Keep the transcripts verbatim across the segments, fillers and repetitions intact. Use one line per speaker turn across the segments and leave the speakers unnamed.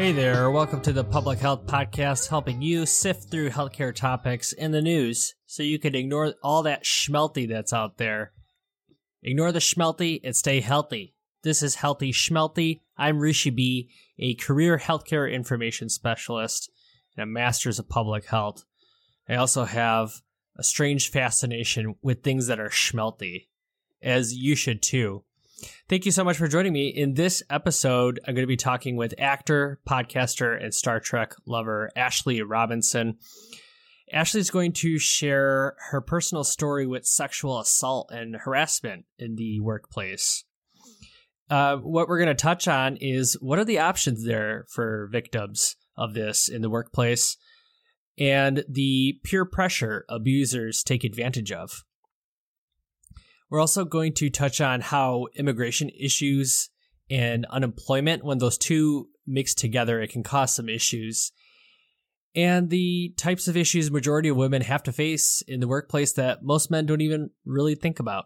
Hey there, welcome to the Public Health Podcast, helping you sift through healthcare topics in the news so you can ignore all that schmelty that's out there. Ignore the schmelty and stay healthy. This is Healthy Schmelty. I'm Rishi B., a career healthcare information specialist and a master's of public health. I also have a strange fascination with things that are schmelty, as you should too. Thank you so much for joining me. In this episode, I'm going to be talking with actor, podcaster, and Star Trek lover Ashley Robinson. Ashley's going to share her personal story with sexual assault and harassment in the workplace. Uh, what we're going to touch on is what are the options there for victims of this in the workplace and the peer pressure abusers take advantage of. We're also going to touch on how immigration issues and unemployment, when those two mix together, it can cause some issues. And the types of issues majority of women have to face in the workplace that most men don't even really think about.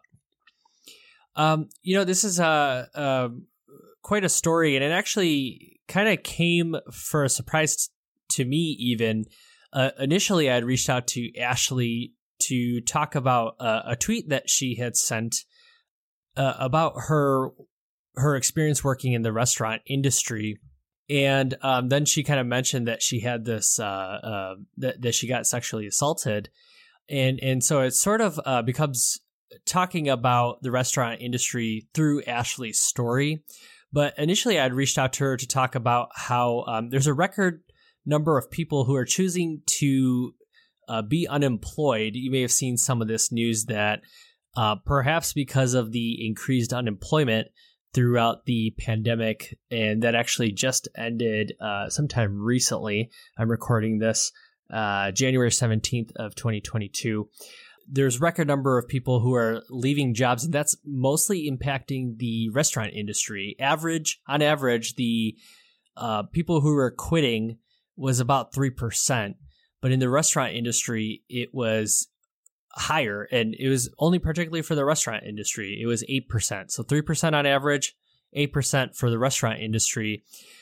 Um, you know, this is a, a quite a story, and it actually kind of came for a surprise to me even. Uh, initially, I had reached out to Ashley to talk about uh, a tweet that she had sent uh, about her her experience working in the restaurant industry. And um, then she kind of mentioned that she had this, uh, uh, that, that she got sexually assaulted. And and so it sort of uh, becomes talking about the restaurant industry through Ashley's story. But initially I'd reached out to her to talk about how um, there's a record number of people who are choosing to Uh, be unemployed. You may have seen some of this news that uh, perhaps because of the increased unemployment throughout the pandemic, and that actually just ended uh, sometime recently. I'm recording this uh, January seventeenth of twenty twenty-two. There's record number of people who are leaving jobs, and that's mostly impacting the restaurant industry. Average, on average, the uh, people who are quitting was about three percent. But in the restaurant industry, it was higher, and it was only particularly for the restaurant industry. It was eight percent. So three percent on average, eight percent for the restaurant industry.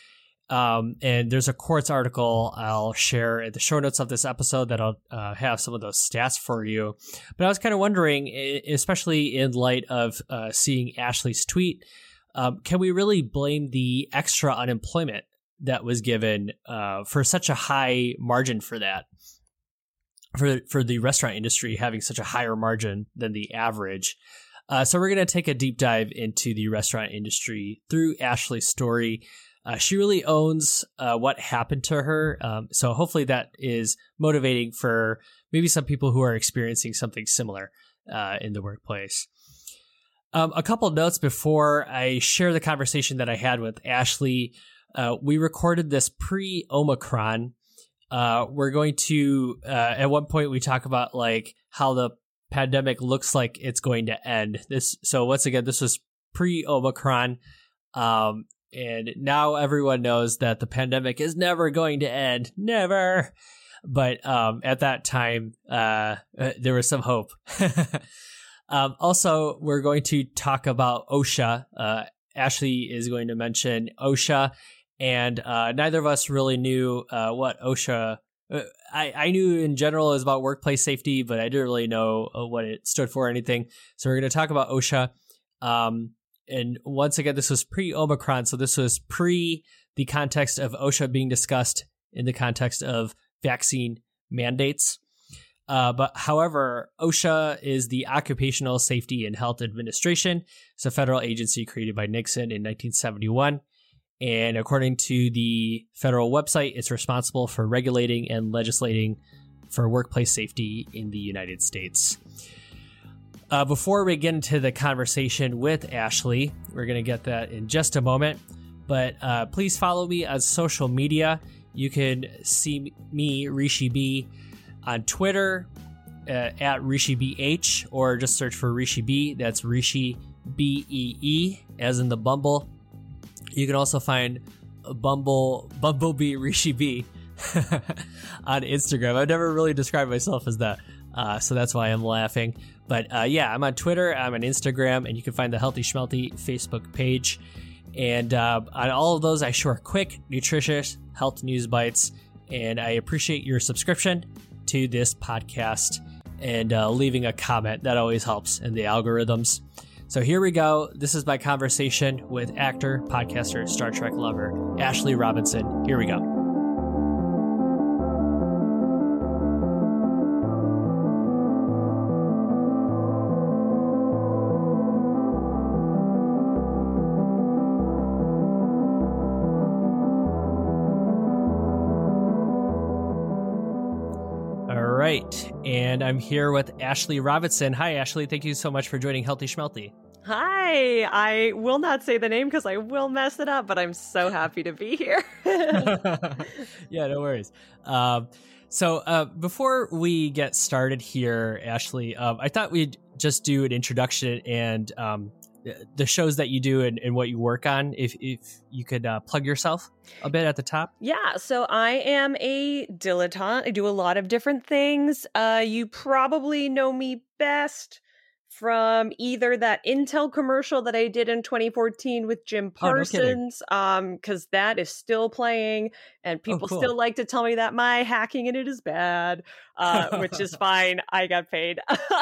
Um, and there's a Quartz article I'll share at the show notes of this episode that'll uh, have some of those stats for you. But I was kind of wondering, especially in light of uh, seeing Ashley's tweet, um, can we really blame the extra unemployment that was given uh, for such a high margin for that, for for the restaurant industry having such a higher margin than the average? Uh, so we're going to take a deep dive into the restaurant industry through Ashley's story. Uh, she really owns uh, what happened to her. Um, so hopefully that is motivating for maybe some people who are experiencing something similar uh, in the workplace. Um, a couple notes before I share the conversation that I had with Ashley. Uh, we recorded this pre-Omicron. Uh, we're going to, uh, at one point we talk about like how the pandemic looks like it's going to end. This, so once again, this was pre-Omicron. Um, and now everyone knows that the pandemic is never going to end. Never. But, um, at that time, uh, there was some hope. um, also, we're going to talk about OSHA. Uh, Ashley is going to mention OSHA. And uh, neither of us really knew uh, what OSHA. Uh, I I knew in general it was about workplace safety, but I didn't really know uh, what it stood for or anything. So we're going to talk about OSHA. Um, and once again, this was pre-Omicron, so this was pre the context of OSHA being discussed in the context of vaccine mandates. Uh, but however, OSHA is the Occupational Safety and Health Administration. It's a federal agency created by Nixon in nineteen seventy-one. And according to the federal website, it's responsible for regulating and legislating for workplace safety in the United States. Uh, before we get into the conversation with Ashley, we're going to get that in just a moment. But uh, please follow me on social media. You can see me, Rishi B, on Twitter uh, at Rishi B H, or just search for Rishi B. That's Rishi B E E, as in the Bumble. You can also find Bumble Bumblebee Rishi B on Instagram. I've never really described myself as that, uh, so that's why I'm laughing. But uh, yeah, I'm on Twitter, I'm on Instagram, and you can find the Healthy Schmelty Facebook page. And uh, on all of those, I share quick, nutritious health news bites. And I appreciate your subscription to this podcast and uh, leaving a comment. That always helps in the algorithms. So here we go. This is my conversation with actor, podcaster, Star Trek lover, Ashley Robinson. Here we go. Right. And I'm here with Ashley Robinson. Hi, Ashley. Thank you so much for joining Healthy Schmelty.
Hi. I will not say the name because I will mess it up, but I'm so happy to be here.
Yeah, no worries. Um, so uh, before we get started here, Ashley, um, I thought we'd just do an introduction and um, the shows that you do and, and what you work on, if if you could uh, plug yourself a bit at the top.
Yeah, so I am a dilettante. I do a lot of different things. Uh, you probably know me best from either that Intel commercial that I did in twenty fourteen with Jim Parsons, oh, no um, because that is still playing, and people oh, cool. still like to tell me that my hacking in it is bad, uh, which is fine. I got paid.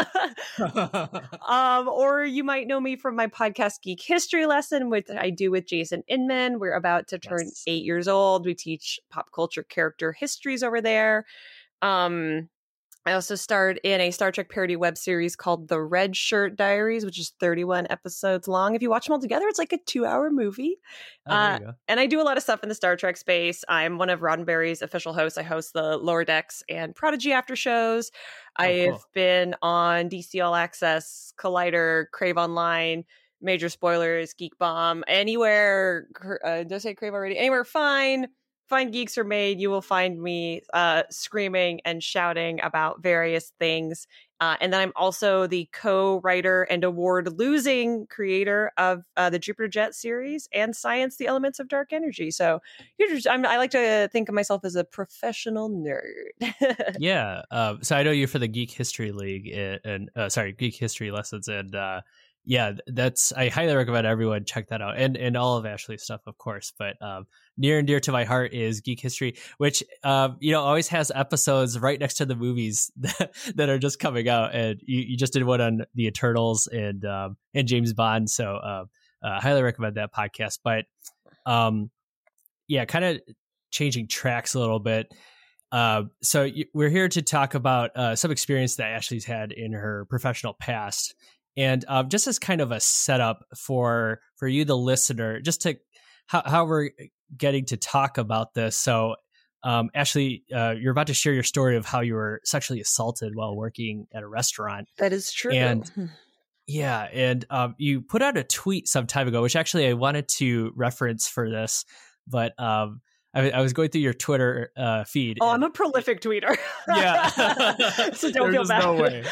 um, or you might know me from my podcast Geek History Lesson, which I do with Jason Inman. We're about to turn yes. eight years old. We teach pop culture character histories over there. Um, I also starred in a Star Trek parody web series called The Red Shirt Diaries, which is thirty-one episodes long. If you watch them all together, it's like a two-hour movie.
Oh,
uh, and I do a lot of stuff in the Star Trek space. I'm one of Roddenberry's official hosts. I host the Lower Decks and Prodigy after shows. Oh, I've cool. been on D C All Access, Collider, Crave Online, Major Spoilers, Geek Bomb, anywhere. Uh, did I say Crave already? Anywhere fine. Fine Geeks Are Made, you will find me uh, screaming and shouting about various things. Uh, and then I'm also the co-writer and award-losing creator of uh, the Jupiter Jet series and Science, the Elements of Dark Energy. So just, I'm, I like to think of myself as a professional nerd.
Yeah. Uh, so I know you for the Geek History League and, and uh, sorry, Geek History Lessons. And uh, yeah, that's, I highly recommend everyone check that out. And, and all of Ashley's stuff, of course. But um, near and dear to my heart is Geek History, which, um, you know, always has episodes right next to the movies that, that are just coming out. And you, you just did one on the Eternals and, um, and James Bond. So uh, uh, highly recommend that podcast. But um, yeah, kind of changing tracks a little bit. Uh, so y- we're here to talk about uh, some experience that Ashley's had in her professional past. And um, just as kind of a setup for for you, the listener, just to how, how we're getting to talk about this. So, um, Ashley, uh, you're about to share your story of how you were sexually assaulted while working at a restaurant.
That is true.
And yeah, and um, you put out a tweet some time ago, which actually I wanted to reference for this, but um, I, I was going through your Twitter uh, feed.
Oh, I'm a prolific tweeter.
Yeah.
So don't
There's
feel bad.
No way.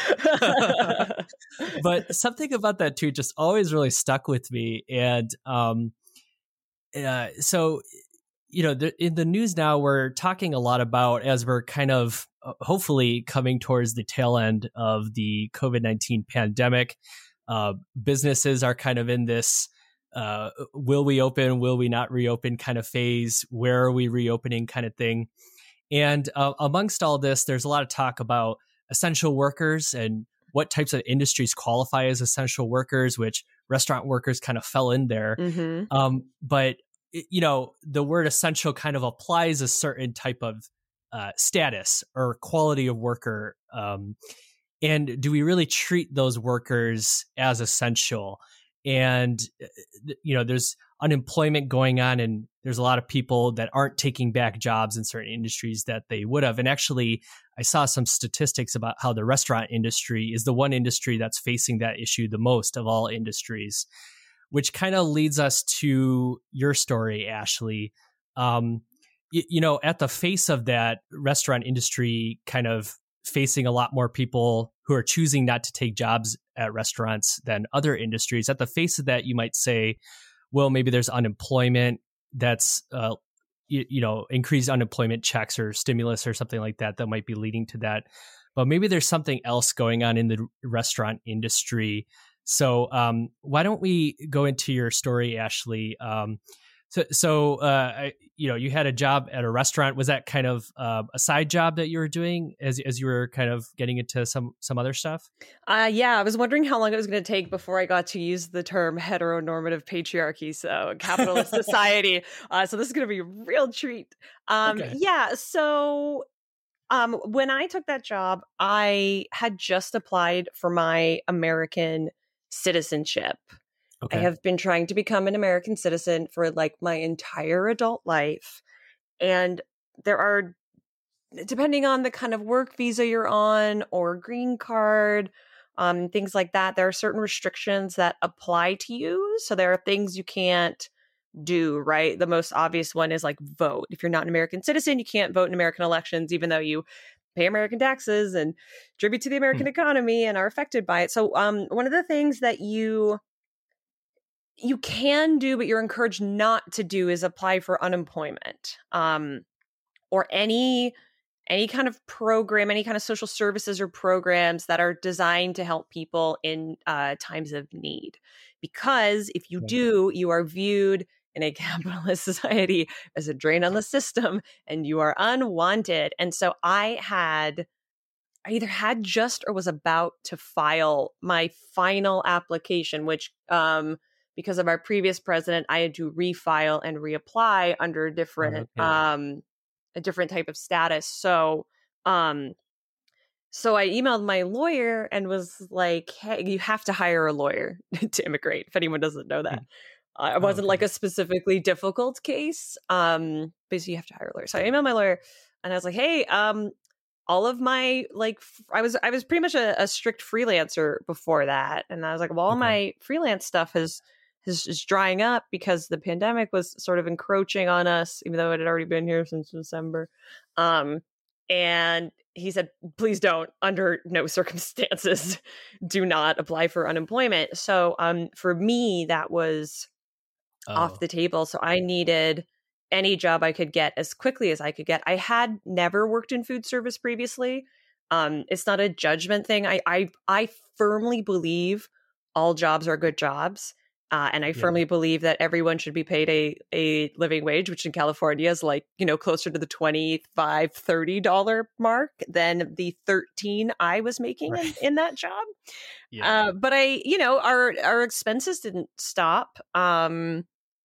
But something about that tweet just always really stuck with me. And um, uh, so, you know, the, in the news now, we're talking a lot about, as we're kind of uh, hopefully coming towards the tail end of the COVID nineteen pandemic, uh, businesses are kind of in this uh, will we open, will we not reopen kind of phase, where are we reopening kind of thing. And uh, amongst all this, there's a lot of talk about essential workers and what types of industries qualify as essential workers, which restaurant workers kind of fell in there.
Mm-hmm.
Um, but, you know, the word essential kind of applies a certain type of uh, status or quality of worker. Um, and do we really treat those workers as essential? And, you know, there's unemployment going on, and there's a lot of people that aren't taking back jobs in certain industries that they would have. And actually, I saw some statistics about how the restaurant industry is the one industry that's facing that issue the most of all industries, which kind of leads us to your story, Ashley. Um, you, you know, at the face of that restaurant industry kind of facing a lot more people who are choosing not to take jobs at restaurants than other industries. At the face of that, you might say, well, maybe there's unemployment that's, uh, you, you know, increased unemployment checks or stimulus or something like that that might be leading to that. But maybe there's something else going on in the restaurant industry So um, why don't we go into your story, Ashley? Um, so, so uh, I, you know, you had a job at a restaurant. Was that kind of uh, a side job that you were doing as as you were kind of getting into some some other stuff?
Uh, yeah, I was wondering how long it was going to take before I got to use the term heteronormative patriarchy, so capitalist society. Uh, so this is going to be a real treat. Um,
Okay.
Yeah, so um, when I took that job, I had just applied for my American citizenship.
Okay.
I have been trying to become an American citizen for like my entire adult life. And there are, depending on the kind of work visa you're on or green card, um, things like that, there are certain restrictions that apply to you. So there are things you can't do, right? The most obvious one is like vote. If you're not an American citizen, you can't vote in American elections, even though you pay American taxes and contribute to the American
Hmm.
economy and are affected by it. So um, one of the things that you you can do, but you're encouraged not to do, is apply for unemployment um, or any any kind of program, any kind of social services or programs that are designed to help people in uh, times of need. Because if you
Right.
do, you are viewed in a capitalist society as a drain on the system and you are unwanted. And so I had, I either had just or was about to file my final application, which, um, because of our previous president, I had to refile and reapply under a different,
Okay.
um, a different type of status. So, um, so I emailed my lawyer and was like, "Hey, you have to hire a lawyer to immigrate." If anyone doesn't know that, uh, it wasn't
okay.
like a specifically difficult case. Um, but you have to hire a lawyer. So I emailed my lawyer and I was like, "Hey, um, all of my like, f- I was I was pretty much a, a strict freelancer before that, and I was like, well, all
Okay.
my freelance stuff has." Is, is drying up because the pandemic was sort of encroaching on us, even though it had already been here since December. Um, and he said, please don't, under no circumstances, do not apply for unemployment. So um, for me, that was
Oh.
off the table. So I needed any job I could get as quickly as I could get. I had never worked in food service previously. Um, it's not a judgment thing. I, I, I firmly believe all jobs are good jobs. Uh, and I
Yeah.
firmly believe that everyone should be paid a, a living wage, which in California is like, you know, closer to the twenty-five dollars, thirty dollars mark than the thirteen I was making
Right.
in, in that job.
Yeah.
Uh, but I, you know, our, our expenses didn't stop. Um,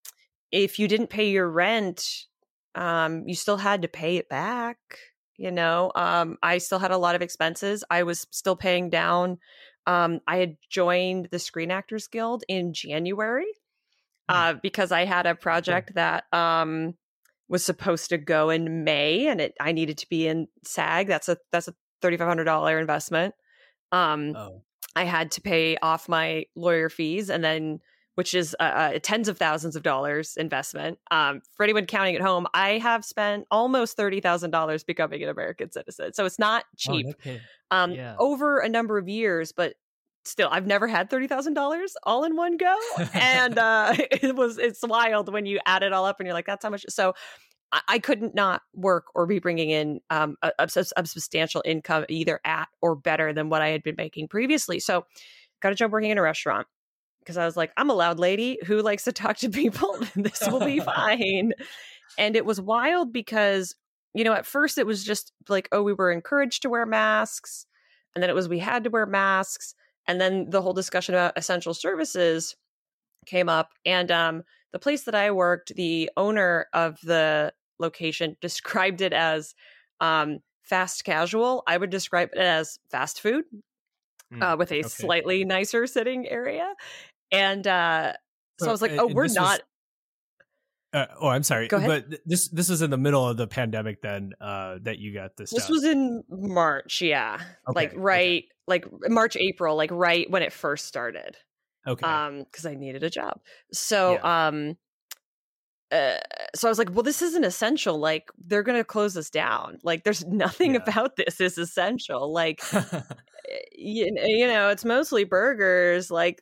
if you didn't pay your rent, um, you still had to pay it back. You know, um, I still had a lot of expenses. I was still paying down. Um, I had joined the Screen Actors Guild in January uh, because I had a project that um, was supposed to go in May, and it I needed to be in SAG. That's a that's a thirty-five hundred dollars investment. Um,
Oh.
I had to pay off my lawyer fees, and then which is uh, uh, tens of thousands of dollars investment. Um, for anyone counting at home, I have spent almost thirty thousand dollars becoming an American citizen. So it's not cheap.
Oh, okay.
Um,
Yeah.
over a number of years, but still, I've never had thirty thousand dollars all in one go. And uh, it was, it's wild when you add it all up and you're like, that's how much. So I, I couldn't not work or be bringing in um, a, a, a substantial income either at or better than what I had been making previously. So got a job working in a restaurant because I was like, I'm a loud lady who likes to talk to people. This will be fine. And it was wild because, you know, at first it was just like, oh, we were encouraged to wear masks. And then it was, we had to wear masks. And then the whole discussion about essential services came up. And um, the place that I worked, the owner of the location described it as um, fast casual. I would describe it as fast food
Mm,
uh, with a
okay.
slightly nicer sitting area. And uh, so
So,
I was like,
uh,
oh, we're
this was-
not.
Uh, oh, I'm sorry,
Go ahead.
but th- this this was in the middle of the pandemic then uh, that you got this.
This
job.
was in March, yeah.
Okay,
Like right,
okay.
like March, April, like right when it first started.
Okay.
Um, because I needed a job. So um uh, so I was like, well, this isn't essential. Like they're gonna close us down. Like there's nothing
Yeah.
about this is essential. Like you, you know, it's mostly burgers. Like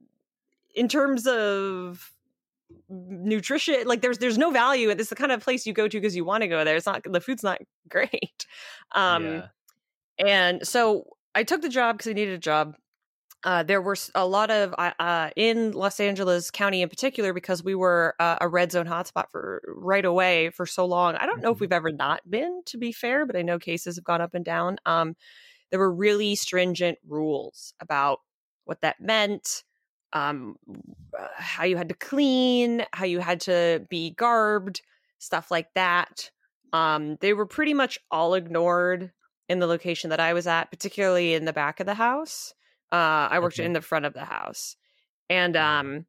in terms of nutrition, like there's there's no value. It's the kind of place you go to because you want to go there. It's not, the food's not great. Um
yeah.
and so I took the job because I needed a job. uh, there were a lot of uh, uh, in Los Angeles County in particular, because we were uh, a red zone hotspot for right away for so long. I don't know if we've ever not been, to be fair, but I know cases have gone up and down. Um, there were really stringent rules about what that meant, um, how you had to clean, how you had to be garbed, stuff like that. Um, they were pretty much all ignored in the location that I was at, particularly in the back of the house. Uh, I worked okay. in the front of the house. And um,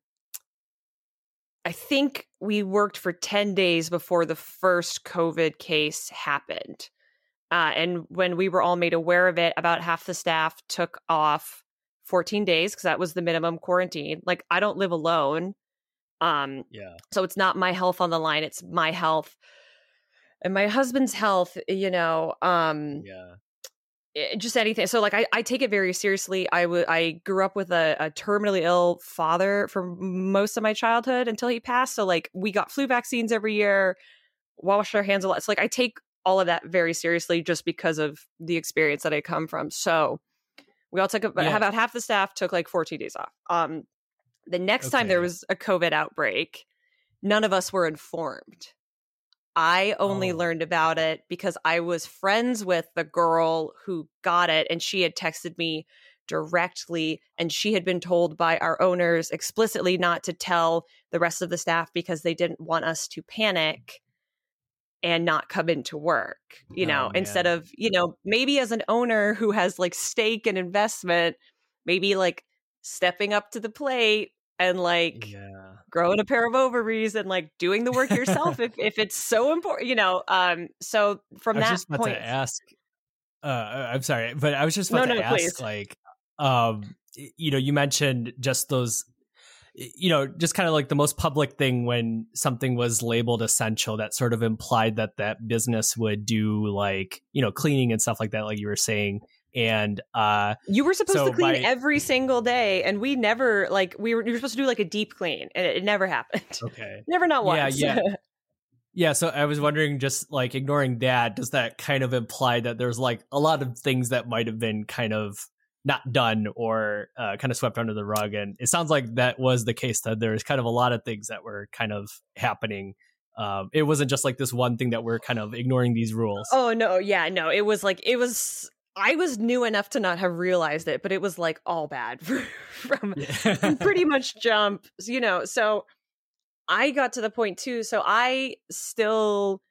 I think we worked for ten days before the first COVID case happened. Uh, and when we were all made aware of it, about half the staff took off fourteen days because that was the minimum quarantine. Like, I don't live alone. Um,
yeah.
So it's not my health on the line. It's my health and my husband's health, you know. Um,
yeah.
It, just anything. So like, I, I take it very seriously. I w- I grew up with a, a terminally ill father for most of my childhood until he passed. So like, we got flu vaccines every year, washed our hands a lot. So like, I take all of that very seriously just because of the experience that I come from. So we all took about, yeah. about half the staff took like fourteen days off. Um, the next okay. time there was a COVID outbreak, none of us were informed. I only oh. learned about it because I was friends with the girl who got it, and she had texted me directly, and she had been told by our owners explicitly not to tell the rest of the staff because they didn't want us to panic and not come into work, you know, oh, instead of, you know, maybe as an owner who has like stake and investment, maybe like stepping up to the plate and like
yeah.
growing a pair of ovaries and like doing the work yourself if, if it's so important, you know. Um, so from
I was
that
just about
point,
to ask, uh, I'm sorry, but I was just about
no,
to
no,
ask,
please.
like, um, you know, you mentioned just those, you know, just kind of like the most public thing when something was labeled essential, that sort of implied that that business would do like, you know, cleaning and stuff like that, like you were saying. And uh,
you were supposed
so
to clean
by,
every single day, and we never like we were. You were supposed to do like a deep clean, and it, it never happened.
Okay,
never, not once.
Yeah, yeah, yeah. So I was wondering, just like ignoring that, does that kind of imply that there's like a lot of things that might have been kind of not done or uh, kind of swept under the rug? And it sounds like that was the case. That there's kind of a lot of things that were kind of happening. Um, it wasn't just like this one thing that we're kind of ignoring these rules.
Oh no, yeah, no. It was like it was. I was new enough to not have realized it, but it was like all bad for, from, yeah. from pretty much jump, you know. So I got to the point too. So I still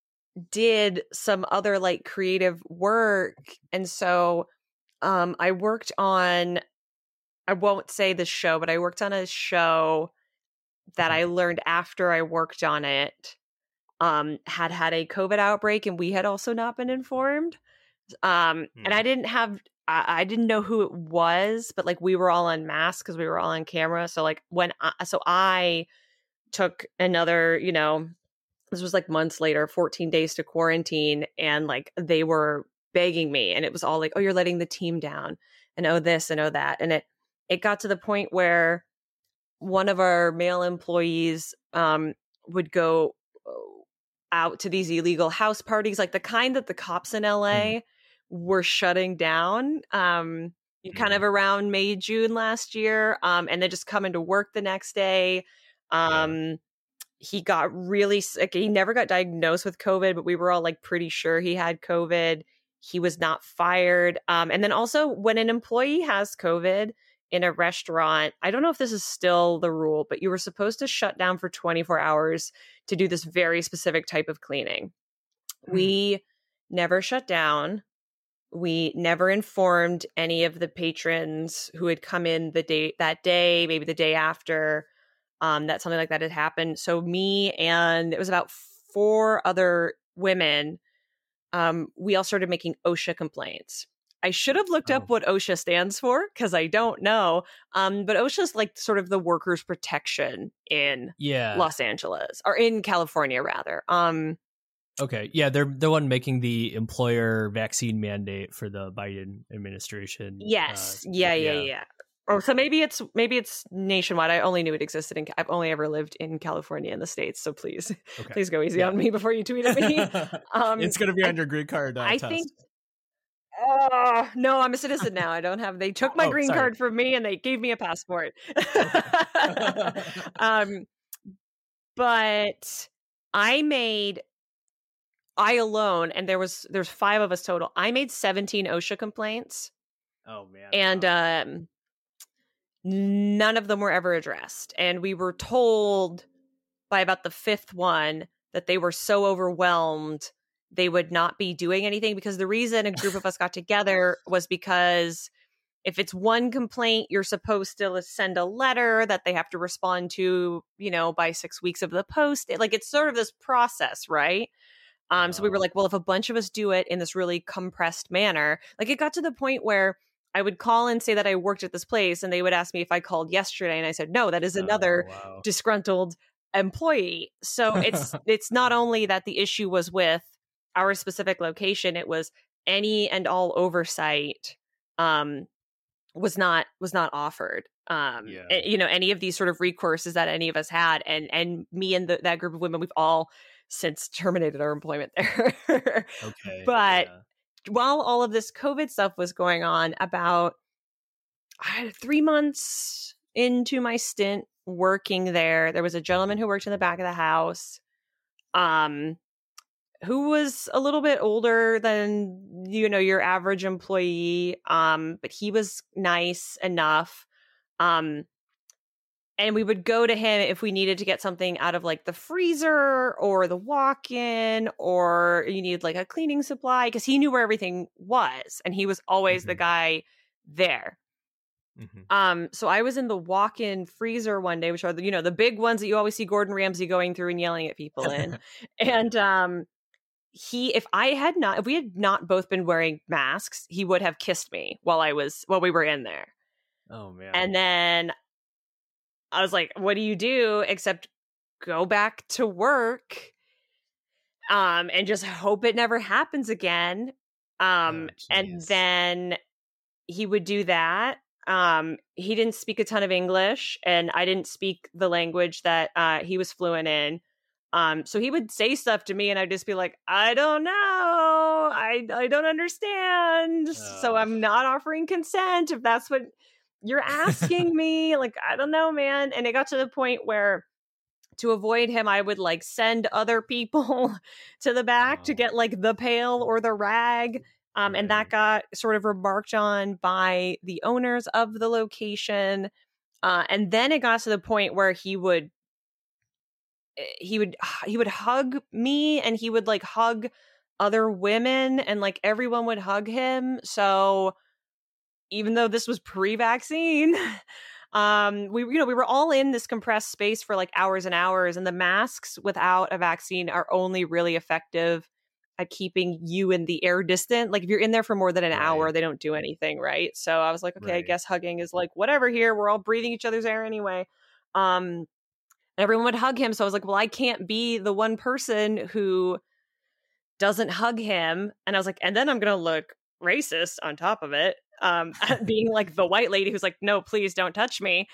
did some other like creative work. And so um, I worked on, I won't say the show, but I worked on a show that I learned after I worked on it um, had had a COVID outbreak, and we had also not been informed. Um, mm. And I didn't have, I, I didn't know who it was, but like we were all on masks because we were all on camera. So like when, I, so I took another, you know, this was like months later, fourteen days to quarantine. And like they were begging me, and it was all like, oh, you're letting the team down, and oh, this and oh, that. And it, it got to the point where one of our male employees um, would go out to these illegal house parties, like the kind that the cops in L A mm. were shutting down um, mm. kind of around May, June last year. Um, and then just coming to work the next day. Um, yeah. He got really sick. He never got diagnosed with COVID, but we were all like pretty sure he had COVID. He was not fired. Um, and then also when an employee has COVID in a restaurant, I don't know if this is still the rule, but you were supposed to shut down for twenty-four hours to do this very specific type of cleaning. Mm. We never shut down. We never informed any of the patrons who had come in the day that day, maybe the day after, um, that something like that had happened. So me and it was about four other women, um, we all started making OSHA complaints. I should have looked oh. up what OSHA stands for because I don't know. Um, but OSHA is like sort of the workers' protection in
yeah.
Los Angeles, or in California rather. Um,
okay, yeah, they're the one making the employer vaccine mandate for the Biden administration.
Yes, uh, yeah, yeah, yeah, yeah. Oh, so maybe it's maybe it's nationwide. I only knew it existed in. I've only ever lived in California in the States. So please, okay. please go easy yeah. on me before you tweet at me.
Um, it's going to be on your green card. Uh,
I
test.
think. Oh, no, I'm a citizen now. I don't have, they took my
Oh,
green
sorry.
card from me and they gave me a passport. um, but I made, I alone, and there was, there's five of us total. I made seventeen OSHA complaints.
Oh man.
And,
wow.
um, none of them were ever addressed. And we were told by about the fifth one that they were so overwhelmed they would not be doing anything, because the reason a group of us got together was because if it's one complaint, you're supposed to send a letter that they have to respond to, you know, by six weeks of the post. It, like, it's sort of this process, right? Um, so we were like, well, if a bunch of us do it in this really compressed manner, like it got to the point where I would call and say that I worked at this place, and they would ask me if I called yesterday, and I said, no, that is another
oh, wow.
disgruntled employee. So it's it's not only that the issue was with our specific location, it was any and all oversight um, was not was not offered. Um,
Yeah.
and, you know, any of these sort of recourses that any of us had, and and me and the, that group of women, we've all since terminated our employment there.
Okay.
But
yeah.
while all of this COVID stuff was going on, about I had three months into my stint working there, there was a gentleman who worked in the back of the house, um, who was a little bit older than, you know, your average employee. Um, but he was nice enough. Um, and we would go to him if we needed to get something out of like the freezer or the walk-in, or you needed like a cleaning supply, because he knew where everything was and he was always
Mhm.
the guy there.
Mhm.
Um, so I was in the walk-in freezer one day, which are the, you know, the big ones that you always see Gordon Ramsay going through and yelling at people in. And um, he, if I had not, if we had not both been wearing masks, he would have kissed me while I was, while we were in there.
Oh man.
And then I was like, what do you do except go back to work um, and just hope it never happens again? Um,
Oh,
and
jeez.
then he would do that. Um, he didn't speak a ton of English, and I didn't speak the language that uh, he was fluent in. Um, so he would say stuff to me, and I'd just be like, I don't know. I, I don't understand. So
Oh.
I'm not offering consent if that's what you're asking me. Like, I don't know, man. And it got to the point where, to avoid him, I would like send other people to the back to
Oh.
get like the pail or the rag. Um, and that
Right.
got sort of remarked on by the owners of the location. Uh, and then it got to the point where he would, he would, he would hug me, and he would like hug other women, and like everyone would hug him. So even though this was pre-vaccine, um, we, you know, we were all in this compressed space for like hours and hours, and the masks without a vaccine are only really effective at keeping you and the air distant. Like if you're in there for more than an
Right.
hour, they don't do anything, right? So I was like, okay, I
Right.
guess hugging is like whatever here. We're all breathing each other's air anyway. Um, everyone would hug him. So I was like, well, I can't be the one person who doesn't hug him. And I was like, and then I'm going to look racist on top of it. Um, being like the white lady who's like, no, please don't touch me.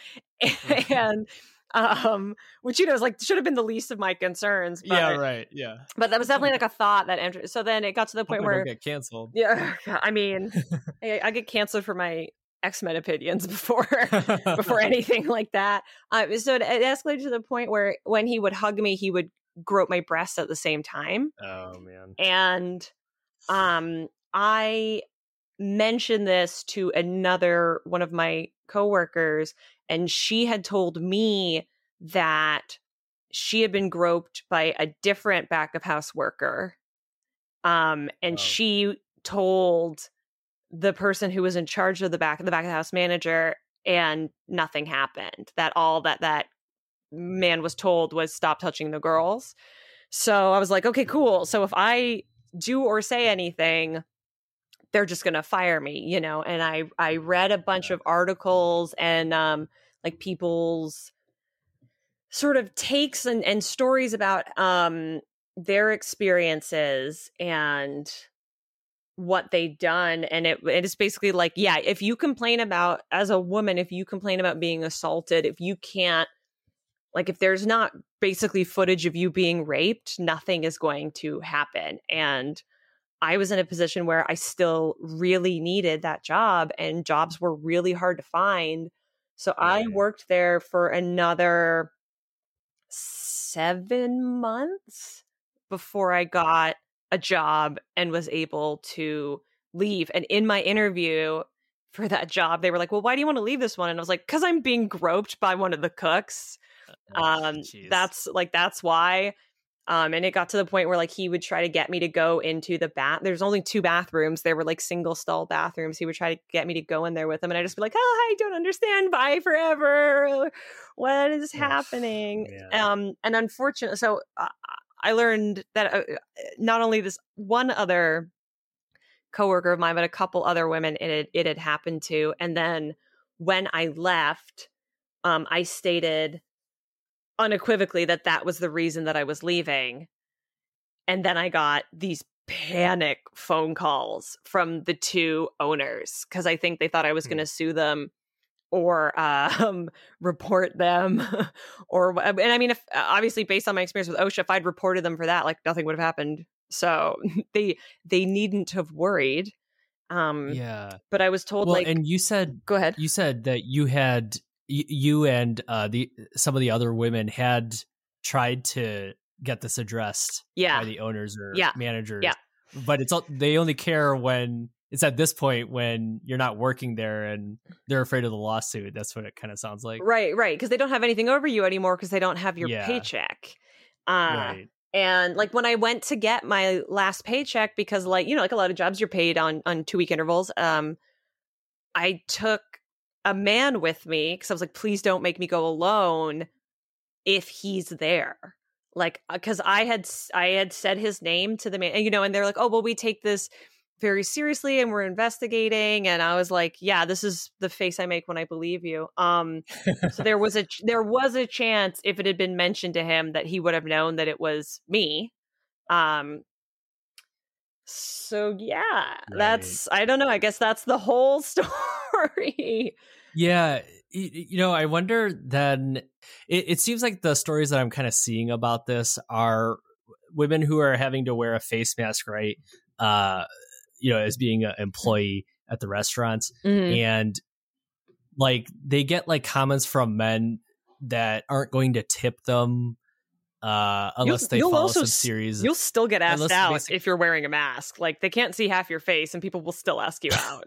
And um, which, you know, is like, should have been the least of my concerns. But,
yeah. Right. Yeah.
but that was definitely like a thought that entered. So then it got to the point
Hope I
where,
don't get canceled.
yeah, I mean, I, I get canceled for my X-Men opinions before, before anything like that. Um, so it, it escalated to the point where when he would hug me, he would grope my breasts at the same time.
Oh man.
And um, I mentioned this to another one of my coworkers, and she had told me that she had been groped by a different back of house worker. Um, and
Oh.
she told the person who was in charge of the back of the back of the house manager, and nothing happened. That all that that man was told was stop touching the girls. So I was like, okay, cool. So if I do or say anything, they're just going to fire me, you know? And I, I read a bunch
Yeah.
of articles and um, like people's sort of takes and, and stories about um, their experiences and what they'd done. And it, it is basically like, yeah, if you complain about, as a woman, if you complain about being assaulted, if you can't, like if there's not basically footage of you being raped, nothing is going to happen. And I was in a position where I still really needed that job, and jobs were really hard to find. So I worked there for another seven months before I got a job and was able to leave. And in my interview for that job, they were like, well, why do you want to leave this one? And I was like, because I'm being groped by one of the cooks.
Oh,
um,
geez.
that's like, that's why. Um, and it got to the point where like he would try to get me to go into the bath. There's only two bathrooms. They were like single stall bathrooms. He would try to get me to go in there with him. And I'd just be like, oh, I don't understand. Bye forever. What is happening? Um, and unfortunately, so uh, I learned that uh, not only this one other coworker of mine, but a couple other women it had, it had happened to. And then when I left, um, I stated unequivocally that that was the reason that I was leaving. And then I got these panic phone calls from the two owners because I think they thought I was hmm. going to sue them or um, report them. or And I mean, if obviously based on my experience with OSHA, if I'd reported them for that, like nothing would have happened. So they they needn't have worried. Um,
yeah.
But I was told
well,
like...
And you said...
Go ahead.
You said that you had... You and uh, the some of the other women had tried to get this addressed
yeah.
by the owners or
yeah.
managers,
yeah.
but it's they only care when it's at this point when you're not working there and they're afraid of the lawsuit. That's what it kind of sounds like.
Right, right, because they don't have anything over you anymore because they don't have your
yeah.
paycheck. Uh,
right.
And like when I went to get my last paycheck, because like you know, like a lot of jobs, you're paid on on two week intervals. Um, I took a man with me because I was like, please don't make me go alone if he's there. Like, because I had I had said his name to the man, and, you know, and they're like, oh, well, we take this very seriously and we're investigating. And I was like, yeah, this is the face I make when I believe you. Um, so there was a there was a chance if it had been mentioned to him that he would have known that it was me. Um, so yeah, right. that's I don't know. I guess that's the whole story.
Yeah, you know, I wonder then, it, it seems like the stories that I'm kind of seeing about this are women who are having to wear a face mask, right? Uh, you know, as being an employee at the restaurants. Mm-hmm. And like they get like comments from men that aren't going to tip them uh, unless you'll, they you'll follow some series.
You'll still get asked out basic- if you're wearing a mask. Like they can't see half your face and people will still ask you out.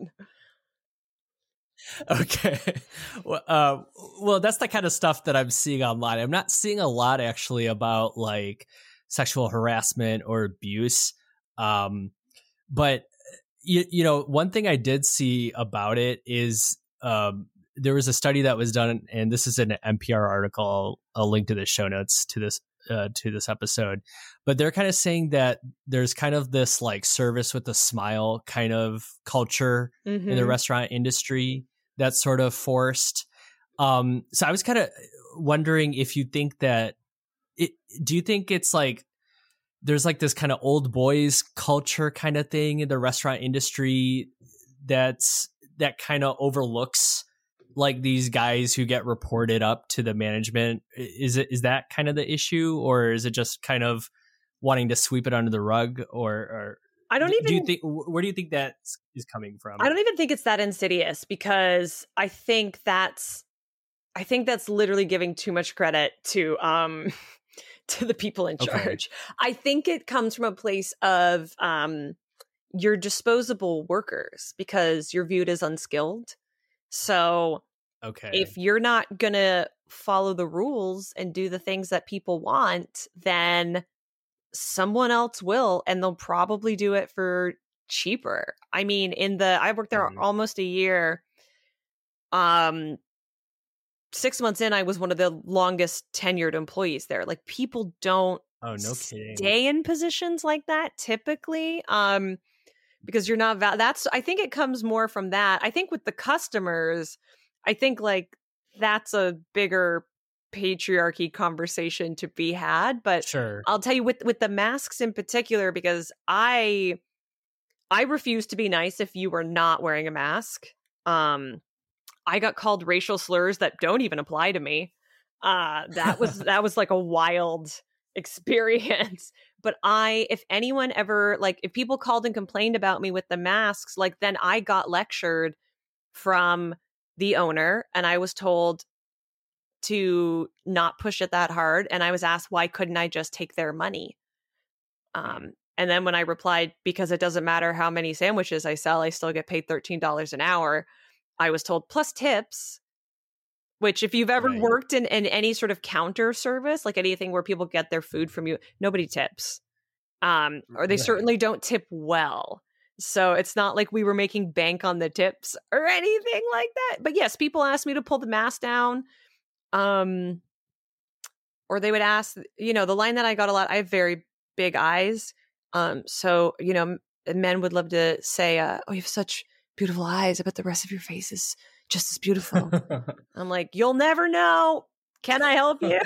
Okay. Well, uh, well, that's the kind of stuff that I'm seeing online. I'm not seeing a lot actually about like sexual harassment or abuse. Um, but you, you know, one thing I did see about it is um, there was a study that was done, and this is an N P R article. I'll link to the show notes to this uh, to this episode. But they're kind of saying that there's kind of this like service with a smile kind of culture mm-hmm. in the restaurant industry that's sort of forced. Um, so I was kind of wondering if you think that it, do you think it's like, there's like this kind of old boys culture kind of thing in the restaurant industry that's, that kind of overlooks like these guys who get reported up to the management? Is it, is that kind of the issue, or is it just kind of wanting to sweep it under the rug, or, or
I don't even.
Do you think? Where do you think that is coming from?
I don't even think it's that insidious, because I think that's, I think that's literally giving too much credit to um to the people in charge. Okay. I think it comes from a place of um you're disposable workers because you're viewed as unskilled. So
okay,
if you're not gonna follow the rules and do the things that people want, then someone else will, and they'll probably do it for cheaper. I mean, in the I worked there mm. almost a year. Um, six months in, I was one of the longest tenured employees there. Like, people don't
oh no kidding
stay in positions like that typically, um, because you're not. Va- that's I think it comes more from that. I think with the customers, I think like that's a bigger patriarchy conversation to be had, but
sure.
I'll tell you with with the masks in particular, because I I refuse to be nice if you were not wearing a mask. Um, I got called racial slurs that don't even apply to me. Uh, that was that was like a wild experience. But I, if anyone ever, like, if people called and complained about me with the masks, like, then I got lectured from the owner and I was told to not push it that hard. And I was asked, why couldn't I just take their money? Um, and then when I replied, because it doesn't matter how many sandwiches I sell, I still get paid thirteen dollars an hour. I was told plus tips, which if you've ever
Right.
worked in, in any sort of counter service, like anything where people get their food from you, nobody tips. Um, or they
Right.
certainly don't tip well. So it's not like we were making bank on the tips or anything like that. But yes, people asked me to pull the mask down. Um, or they would ask, you know, the line that I got a lot, I have very big eyes. Um, so, you know, men would love to say, uh, oh, you have such beautiful eyes. I bet the rest of your face is just as beautiful. I'm like, you'll never know. Can I help you?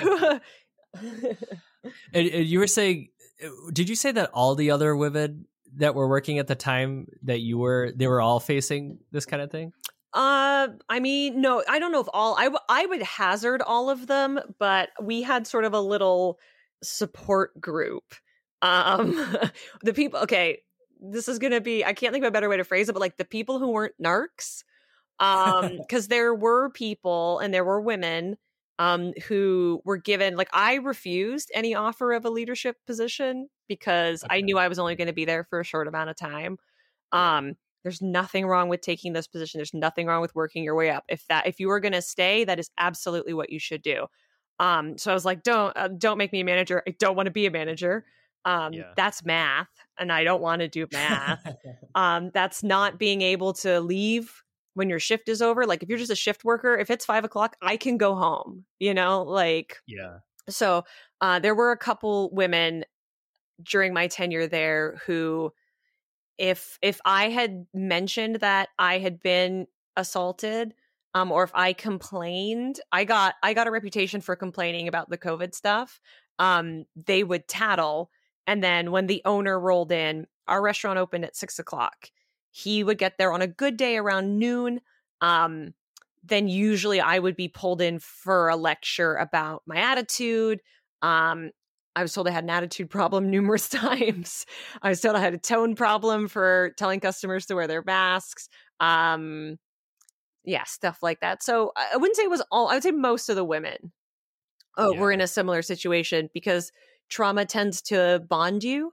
and, and you were saying, did you say that all the other women that were working at the time that you were, they were all facing this kind of thing?
Uh, I mean, no, I don't know if all, I, w- I would hazard all of them, but we had sort of a little support group. Um, the people, okay, this is going to be, I can't think of a better way to phrase it, but like the people who weren't narcs, um, because there were people and there were women um, who were given, like, I refused any offer of a leadership position because okay. I knew I was only going to be there for a short amount of time. Um, there's nothing wrong with taking this position. There's nothing wrong with working your way up. If that, if you are going to stay, that is absolutely what you should do. Um, so I was like, don't, uh, don't make me a manager. I don't want to be a manager. Um, yeah. That's math and I don't want to do math. um, that's not being able to leave when your shift is over. Like if you're just a shift worker, if it's five o'clock, I can go home, you know, like,
yeah.
So, uh, there were a couple women during my tenure there who, if, if I had mentioned that I had been assaulted, um, or if I complained, I got, I got a reputation for complaining about the COVID stuff. Um, they would tattle. And then when the owner rolled in, our restaurant opened at six o'clock. He would get there on a good day around noon. Um, then usually I would be pulled in for a lecture about my attitude. Um, I was told I had an attitude problem numerous times. I was told I had a tone problem for telling customers to wear their masks. Um, yeah, stuff like that. So I wouldn't say it was all, I would say most of the women uh, yeah. were in a similar situation because trauma tends to bond you.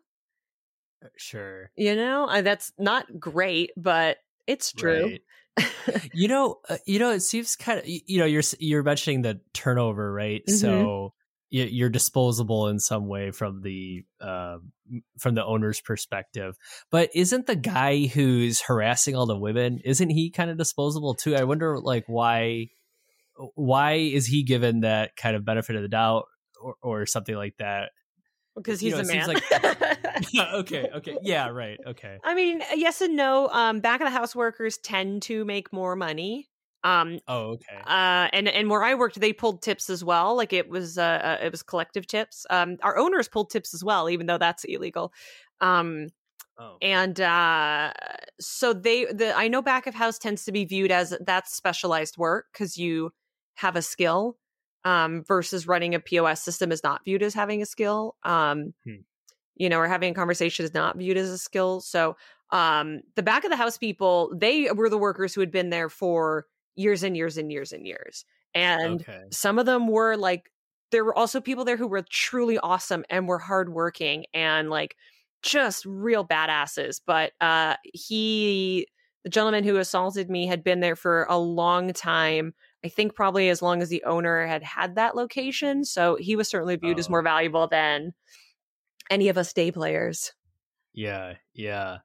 Sure.
You know, uh, that's not great, but it's true.
Right. you know, uh, you know, it seems kind of, you know, you're, you're mentioning the turnover, right? Mm-hmm. So you're disposable in some way from the, uh, from the owner's perspective, but isn't the guy who's harassing all the women, isn't he kind of disposable too? I wonder like why, why is he given that kind of benefit of the doubt or, or something like that?
Because he's
you know,
a man.
Like, okay, okay. Yeah, right. Okay.
I mean, yes and no. Um, back of the house workers tend to make more money. Um,
oh, okay.
Uh, and, and where I worked, they pulled tips as well. Like it was, uh, uh, it was collective tips. Um, our owners pulled tips as well, even though that's illegal. Um,
oh.
And uh, so they, the I know back of house tends to be viewed as that's specialized work because you have a skill. Um, versus running a P O S system is not viewed as having a skill. Um, hmm. You know, or having a conversation is not viewed as a skill. So um, the back of the house people, they were the workers who had been there for years and years and years and years. And okay. Some of them were like, there were also people there who were truly awesome and were hardworking and like just real badasses. But uh, he, the gentleman who assaulted me had been there for a long time. I think probably as long as the owner had had that location. So he was certainly viewed oh. as more valuable than any of us day players.
Yeah. Yeah.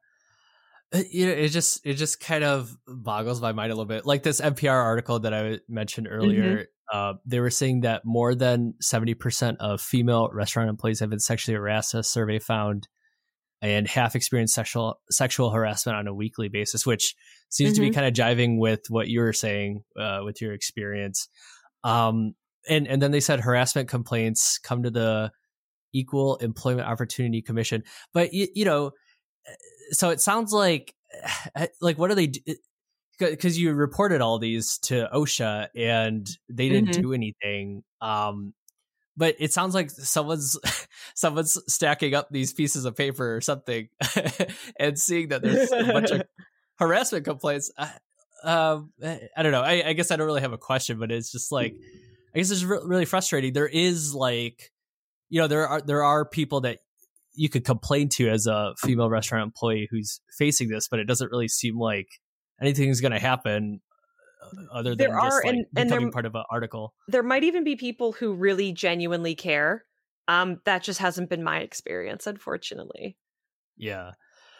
You know, it just, it just kind of boggles my mind a little bit. Like this N P R article that I mentioned earlier, mm-hmm. uh, they were saying that more than seventy percent of female restaurant employees have been sexually harassed, a survey found, and half experience sexual sexual harassment on a weekly basis, which seems mm-hmm. to be kind of jiving with what you were saying uh, with your experience. Um, and, and then they said harassment complaints come to the Equal Employment Opportunity Commission. But, you, you know, so it sounds like, like, what do they do? Because you reported all these to OSHA and they didn't mm-hmm. do anything. Um, but it sounds like someone's someone's stacking up these pieces of paper or something and seeing that there's a bunch of harassment complaints. I, um, I don't know. I, I guess I don't really have a question, but it's just like, I guess it's re- really frustrating. There is like, you know, there are, there are people that you could complain to as a female restaurant employee who's facing this, but it doesn't really seem like anything's going to happen other than
there
just
are,
like
and,
becoming
and there,
part of an article.
There might even be people who really genuinely care. Um, that just hasn't been my experience, unfortunately.
Yeah.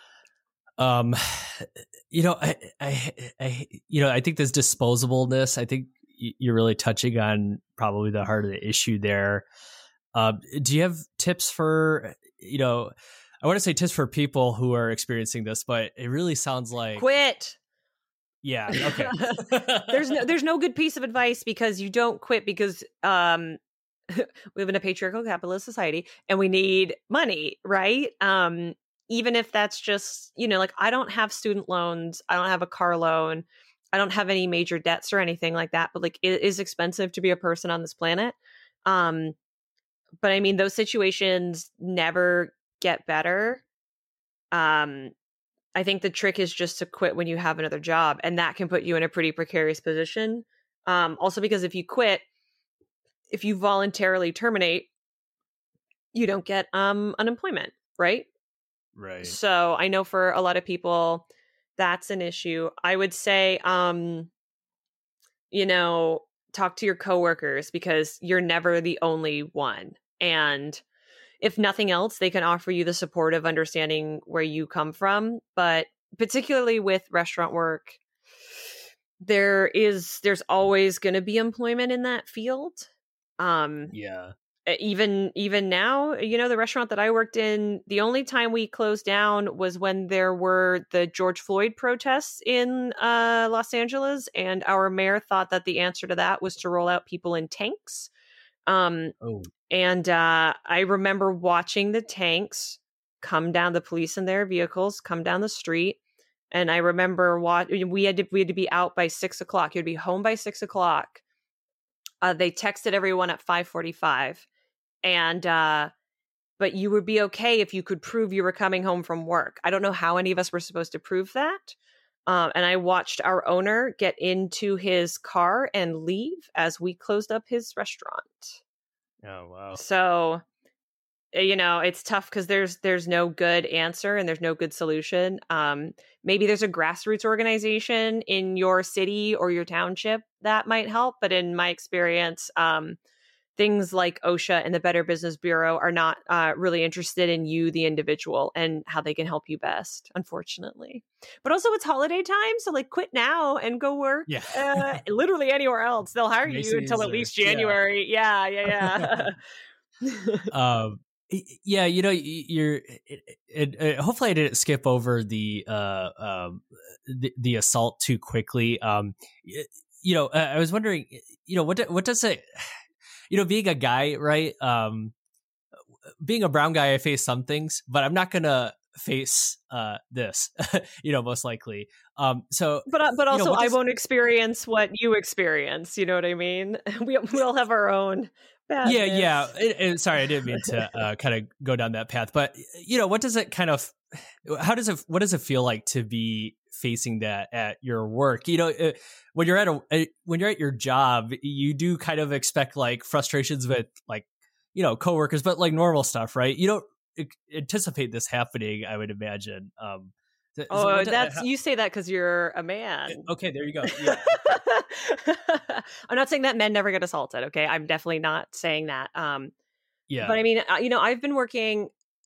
Um, you know, I, I, I, you know, I think this disposableness, I think you're really touching on probably the heart of the issue there. Um, do you have tips for, you know, I want to say tips for people who are experiencing this, but it really sounds like
quit.
Yeah. Okay.
there's no there's no good piece of advice because you don't quit because um we live in a patriarchal capitalist society and we need money, right? Um, even if that's just, you know, like I don't have student loans, I don't have a car loan, I don't have any major debts or anything like that, but like it is expensive to be a person on this planet. Um, but I mean, those situations never get better. Um, I think the trick is just to quit when you have another job, and that can put you in a pretty precarious position. Um, also, because if you quit, if you voluntarily terminate, you don't get um, unemployment, right?
Right.
So I know for a lot of people, that's an issue. I would say, um, you know, talk to your coworkers because you're never the only one. And if nothing else, they can offer you the support of understanding where you come from. But particularly with restaurant work, there is there's always going to be employment in that field. Um,
yeah.
Even even now, you know, the restaurant that I worked in, the only time we closed down was when there were the George Floyd protests in uh, Los Angeles, and our mayor thought that the answer to that was to roll out people in tanks. Um,
oh.
And uh, I remember watching the tanks come down, the police in their vehicles come down the street. And I remember what we had to we had to be out by six o'clock. You'd be home by six o'clock. Uh, they texted everyone at five forty-five, and uh, but you would be okay if you could prove you were coming home from work. I don't know how any of us were supposed to prove that. Um, and I watched our owner get into his car and leave as we closed up his restaurant.
Oh, wow.
So, you know, it's tough because there's there's no good answer and there's no good solution. Um, maybe there's a grassroots organization in your city or your township that might help. But in my experience, um, things like OSHA and the Better Business Bureau are not uh, really interested in you, the individual, and how they can help you best, unfortunately. But also it's holiday time, so like quit now and go work
yeah.
uh, literally anywhere else. They'll hire
Macy's
you until at
or,
least January. Yeah, yeah, yeah. yeah.
um, yeah, you know, you're. It, it, it, hopefully, I didn't skip over the uh, um, the, the assault too quickly. Um, you know, I was wondering, you know, what what does it, you know, being a guy, right? Um, being a brown guy, I face some things, but I'm not gonna face uh this, you know, most likely. Um, so,
but uh, but also,
you know,
I
does,
won't experience what you experience. You know what I mean? We we'll have our own. Badness.
Yeah, yeah. It, it, sorry, I didn't mean to uh, kind of go down that path, but you know, what does it kind of, how does it, what does it feel like to be facing that at your work? You know, it, when you're at a, when you're at your job, you do kind of expect like frustrations with like, you know, coworkers, but like normal stuff, right? You don't anticipate this happening, I would imagine. Um,
th- oh, that's how, you say that because you're a man.
Okay, there you go. Yeah.
I'm not saying that men never get assaulted. Okay, I'm definitely not saying that. Um,
yeah,
but I mean, you know, I've been working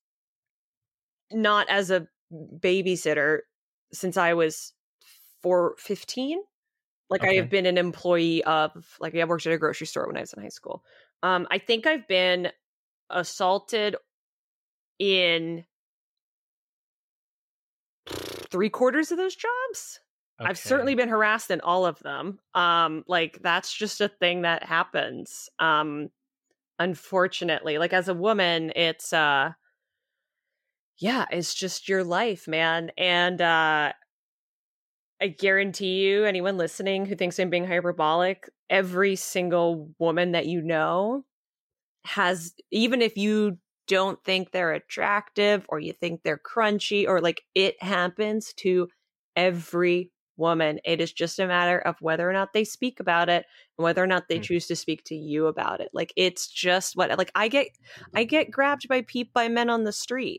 not as a babysitter since I was four, fifteen. Like okay. I have been an employee of, like I worked at a grocery store when I was in high school. Um, I think I've been assaulted in three quarters of those jobs. Okay. I've certainly been harassed in all of them. Um, like that's just a thing that happens. Um, unfortunately, like as a woman, it's, uh, yeah, it's just your life, man. And, uh, I guarantee you, anyone listening who thinks I'm being hyperbolic, every single woman that you know has, even if you don't think they're attractive or you think they're crunchy or like it happens to every woman. It is just a matter of whether or not they speak about it and whether or not they mm. choose to speak to you about it. Like it's just what like I get I get grabbed by peep by men on the street.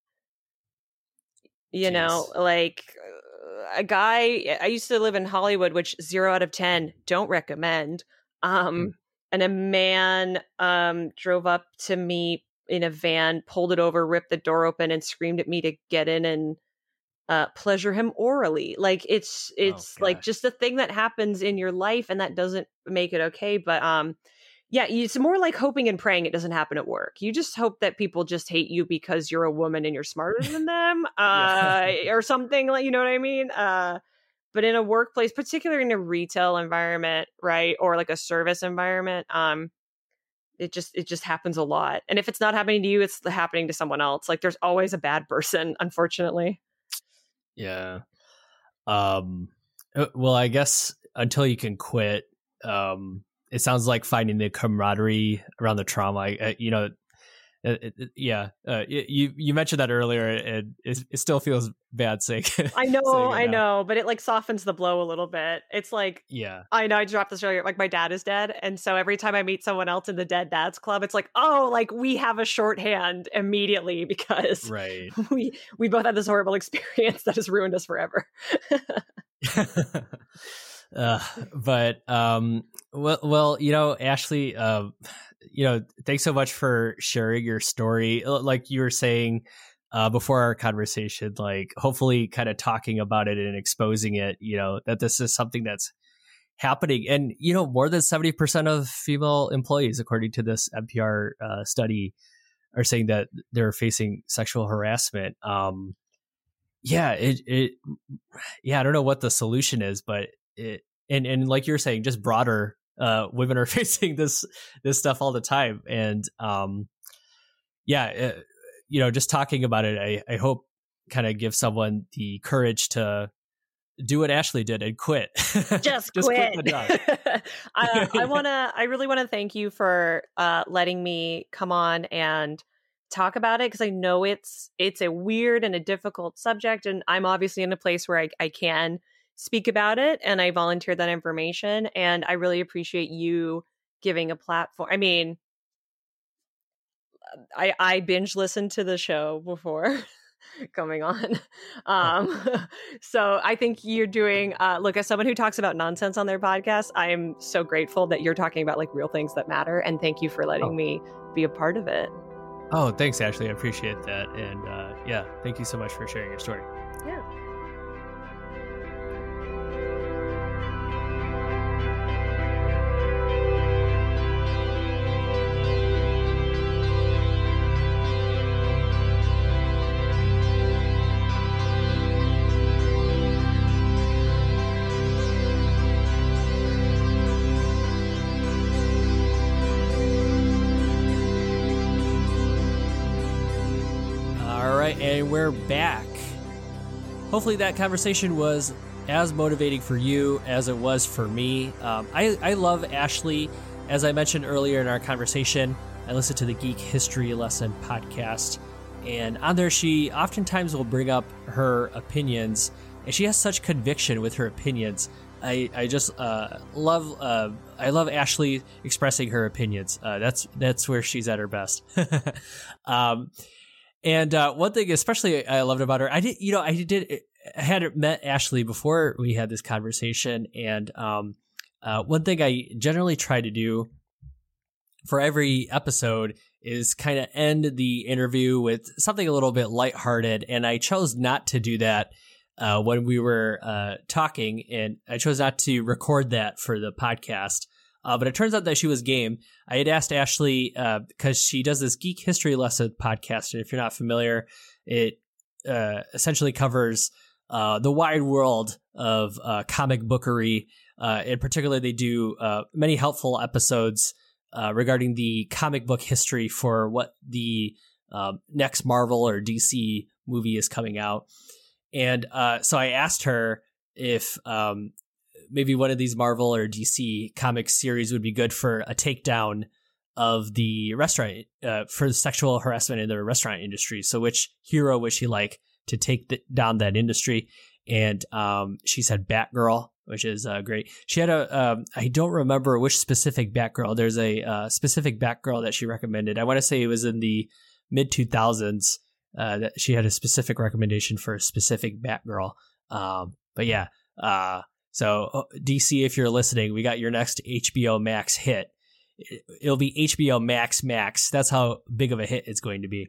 You Jeez. know, like a guy, I used to live in Hollywood, which zero out of ten don't recommend. Um, mm. And a man um, drove up to me in a van, pulled it over, ripped the door open, and screamed at me to get in and uh, pleasure him orally. Like it's it's oh, like just a thing that happens in your life, and that doesn't make it okay. But um, yeah, it's more like hoping and praying it doesn't happen at work. You just hope that people just hate you because you're a woman and you're smarter than them, uh, or something like, you know what I mean? Uh, but in a workplace, particularly in a retail environment, right, or like a service environment, um, it just it just happens a lot. And if it's not happening to you, it's happening to someone else. Like there's always a bad person, unfortunately.
Yeah. Um. Well, I guess until you can quit. Um. It sounds like finding the camaraderie around the trauma. I, you know, it, it, yeah. Uh, you you mentioned that earlier, and it, it still feels bad saying.
I know, I know, but it like softens the blow a little bit. It's like,
yeah,
I know. I dropped this earlier. Like my dad is dead, and so every time I meet someone else in the Dead Dads Club, it's like, oh, like we have a shorthand immediately because
right.
we we both had this horrible experience that has ruined us forever.
Uh, but, um, well, well, you know, Ashley, uh, you know, thanks so much for sharing your story. Like you were saying, uh, before our conversation, like hopefully kind of talking about it and exposing it, you know, that this is something that's happening. And, you know, more than seventy percent of female employees, according to this N P R uh, study, are saying that they're facing sexual harassment. Um, yeah, it, it, yeah, I don't know what the solution is, but It, and and like you're saying, just broader, uh, women are facing this this stuff all the time, and um, yeah, it, you know, just talking about it, I I hope kind of gives someone the courage to do what Ashley did and quit.
Just, just quit. quit the job. I, I wanna, I really want to thank you for uh, letting me come on and talk about it because I know it's it's a weird and a difficult subject, and I'm obviously in a place where I I can speak about it and I volunteered that information, and I really appreciate you giving a platform. I mean, I I binge listened to the show before coming on. Um, so I think you're doing, uh, look, as someone who talks about nonsense on their podcast, I am so grateful that you're talking about like real things that matter. And thank you for letting oh. me be a part of it.
Oh, thanks, Ashley. I appreciate that. And uh, yeah, thank you so much for sharing your story.
Yeah.
And we're back. Hopefully that conversation was as motivating for you as it was for me. Um, I, I love Ashley. As I mentioned earlier in our conversation, I listen to the Geek History Lesson podcast. And on there, she oftentimes will bring up her opinions. And she has such conviction with her opinions. I, I just uh, love uh, I love Ashley expressing her opinions. Uh, that's that's where she's at her best. um And uh, one thing, especially I loved about her, I did, you know, I did, I had met Ashley before we had this conversation, and um, uh, one thing I generally try to do for every episode is kind of end the interview with something a little bit lighthearted, and I chose not to do that uh, when we were uh, talking, and I chose not to record that for the podcast. Uh, but it turns out that she was game. I had asked Ashley because uh, she does this Geek History Lesson podcast. And if you're not familiar, it uh, essentially covers uh, the wide world of uh, comic bookery. Uh, in particular, they do uh, many helpful episodes uh, regarding the comic book history for what the uh, next Marvel or D C movie is coming out. And uh, so I asked her if um, maybe one of these Marvel or D C comic series would be good for a takedown of the restaurant uh, for sexual harassment in the restaurant industry. So which hero would she like to take the, down that industry? And um, she said Batgirl, which is uh, great. She had a, um, I don't remember which specific Batgirl. There's a uh, specific Batgirl that she recommended. I want to say it was in the mid two thousands uh, that she had a specific recommendation for a specific Batgirl. Um, but yeah, uh, so D C, if you're listening, we got your next H B O Max hit. It'll be H B O Max Max. That's how big of a hit it's going to be.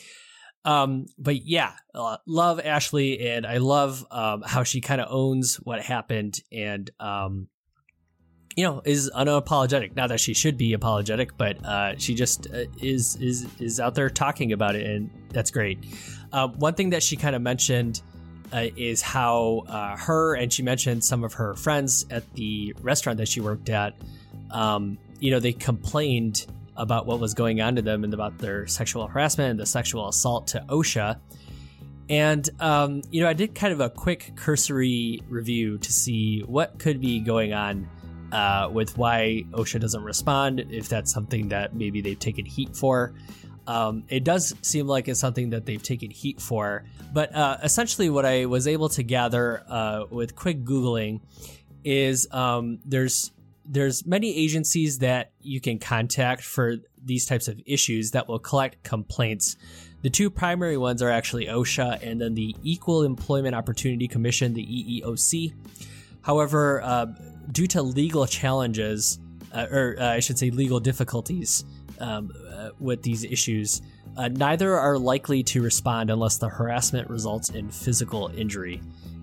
Um, but yeah, uh, love Ashley, and I love um, how she kind of owns what happened, and um, you know, is unapologetic. Not that she should be apologetic, but uh, she just uh, is is is out there talking about it, and that's great. Uh, one thing that she kind of mentioned uh, is how uh, her and she mentioned some of her friends at the restaurant that she worked at. Um, you know, they complained about what was going on to them and about their sexual harassment and the sexual assault to OSHA. And, um, you know, I did kind of a quick cursory review to see what could be going on uh, with why OSHA doesn't respond, if that's something that maybe they've taken heat for. Um, it does seem like it's something that they've taken heat for. But uh, essentially what I was able to gather uh, with quick Googling is um, there's There's many agencies that you can contact for these types of issues that will collect complaints. The two primary ones are actually OSHA and then the Equal Employment Opportunity Commission, the E E O C. However, uh, due to legal challenges, uh, or uh, I should say legal difficulties um, uh, with these issues, uh, neither are likely to respond unless the harassment results in physical injury.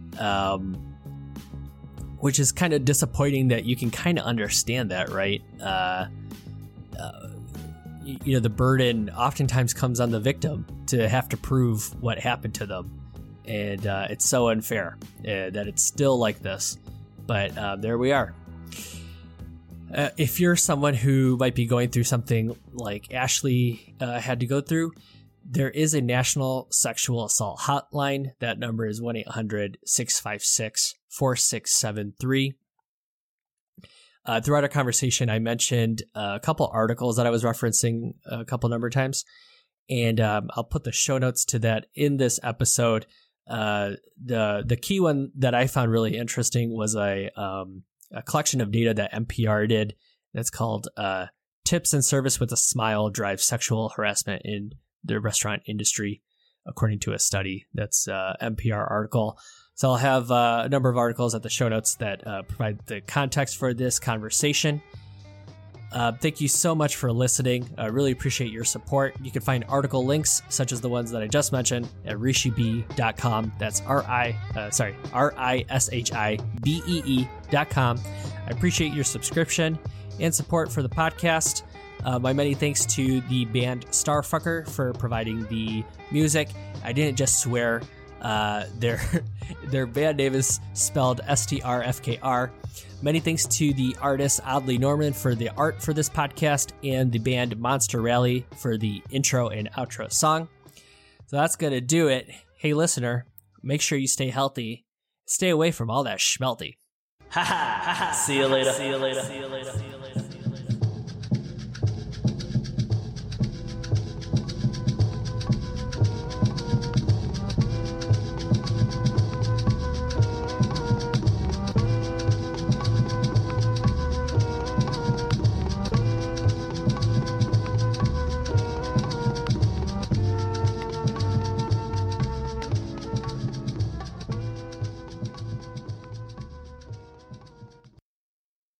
Um, Which is kind of disappointing that you can kind of understand that, right? Uh, uh, you know, the burden oftentimes comes on the victim to have to prove what happened to them. And uh, it's so unfair uh, that it's still like this. But uh, there we are. Uh, if you're someone who might be going through something like Ashley uh, had to go through, there is a national sexual assault hotline. That number is one eight hundred six five six four six seven three. Uh, throughout our conversation, I mentioned uh, a couple articles that I was referencing a couple number of times, and um, I'll put the show notes to that in this episode. Uh, the the key one that I found really interesting was a, um, a collection of data that N P R did that's called uh, Tips and Service with a Smile Drive Sexual Harassment in the Restaurant Industry, according to a study. That's uh, N P R article. So I'll have uh, a number of articles at the show notes that uh, provide the context for this conversation. Uh, thank you so much for listening. I really appreciate your support. You can find article links such as the ones that I just mentioned at rishi bee dot com. That's R I, uh, sorry, R I S H I B E E dot com. I appreciate your subscription and support for the podcast. Uh, my many thanks to the band Starfucker for providing the music. I didn't just swear. Uh, their their band name is spelled S T R F K R. Many thanks to the artist Oddly Norman for the art for this podcast and the band Monster Rally for the intro and outro song. So that's going to do it. Hey, listener, make sure you stay healthy. Stay away from all that schmelty. Ha ha ha ha. See you later. See you later. See you later.